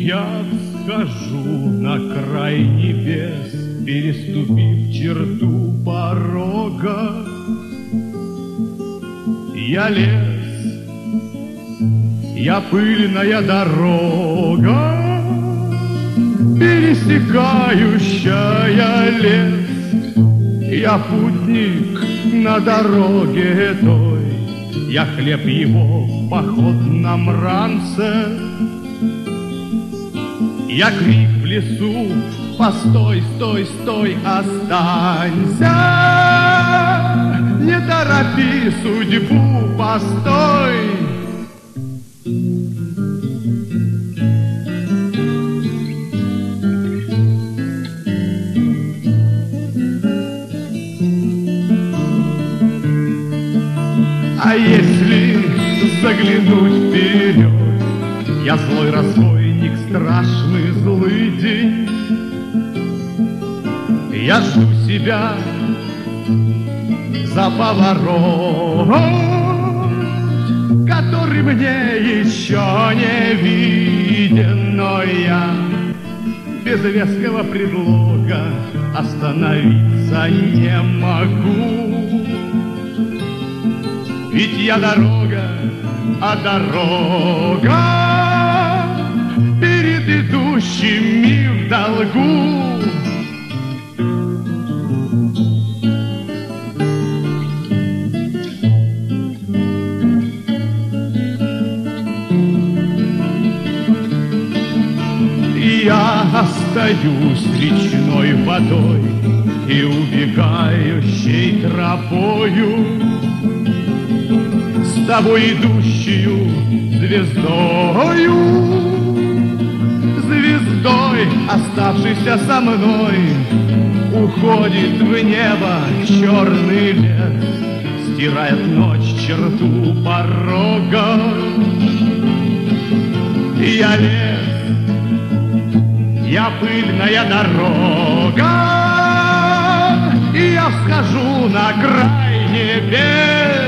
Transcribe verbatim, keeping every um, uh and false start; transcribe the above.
я всхожу на край небес, переступив черту порога. Я лес, я пыльная дорога, пересекающая лес. Я путник на дороге той, я хлеб его в походном ранце. Я крик в лесу: постой, стой, стой, останься. Не торопи судьбу, постой. А если заглянуть вперед, я злой разбойник, страшный злый день. Я жду себя за поворот, который мне еще не виден, но я без веского предлога остановиться не могу. Ведь я дорога, а дорога перед идущими в долгу. Я остаюсь речной водой и убегающей тропою, с тобой идущую звездою, звездой, оставшейся со мной, уходит в небо черный лес, стирает ночь черту порога. Я лес, я пыльная дорога, и я всхожу на край небес.